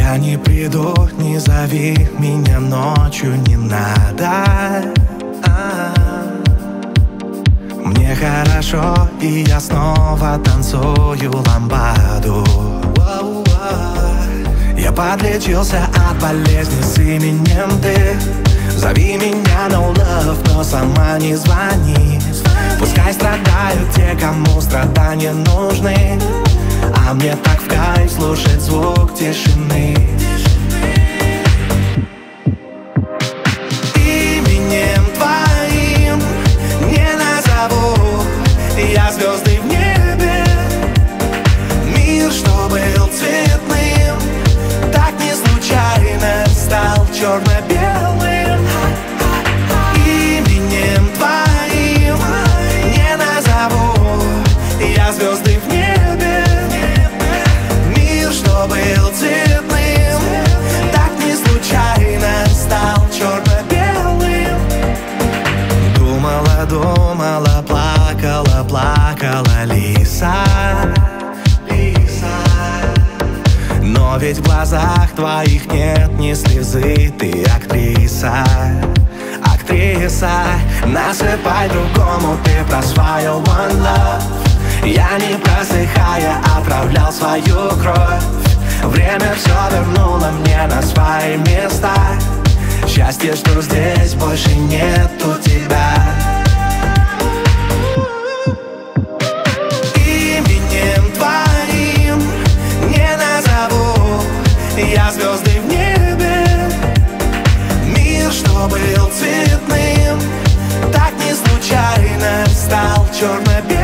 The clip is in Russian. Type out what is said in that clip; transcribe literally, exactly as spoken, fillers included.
Я не приду, не зови меня ночью, не надо. А-а-а. Мне хорошо, и я снова танцую ламбаду. Я подлечился от болезни с именем ты. Зови меня no love, но сама не звони. Пускай страдают те, кому страдания нужны, а мне так в кайф слушать звук тишины. Именем твоим не назову я звезды в небе. Мир, что был цветным, так не случайно стал черно-белым. Именем твоим не назову я звезды в небе. Мир, что был цветным, так не случайно стал черно-белым. Думала, думала, плакала, плакала лиса. Но ведь в глазах твоих нет ни слезы. Ты актриса, актриса. Насыпай другому, ты просвоил one love. Я не просыхая отправлял свою кровь. Время все вернуло мне на свои места. Счастье, что здесь больше нету тебя. Именем твоим не назову я звезды в небе. Мир, что был цветным, так не случайно стал черно-белым.